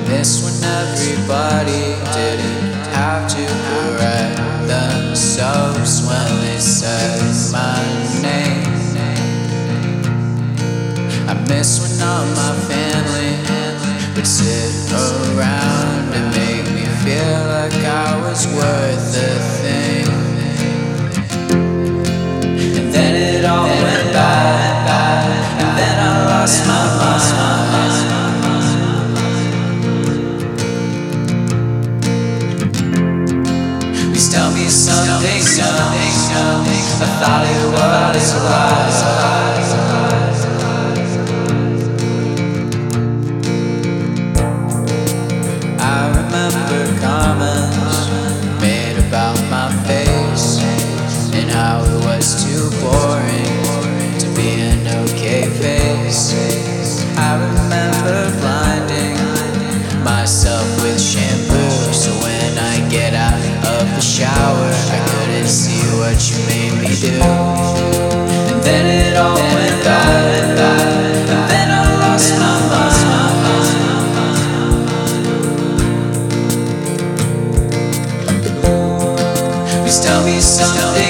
miss when everybody didn't have to correct themselves when they said my name. I miss when all my family would sit around and make me feel like I was worth a thing. And then it all went bad, and then I lost my mind. Please tell me something, I thought it was a lie. I remember comments made about my face and how it was too boring to be an okay face. I remember blinding myself with shampoo, so when I get out of the shower I couldn't see what you made me do. And then it all went bad, and then I lost my mind. Please tell me something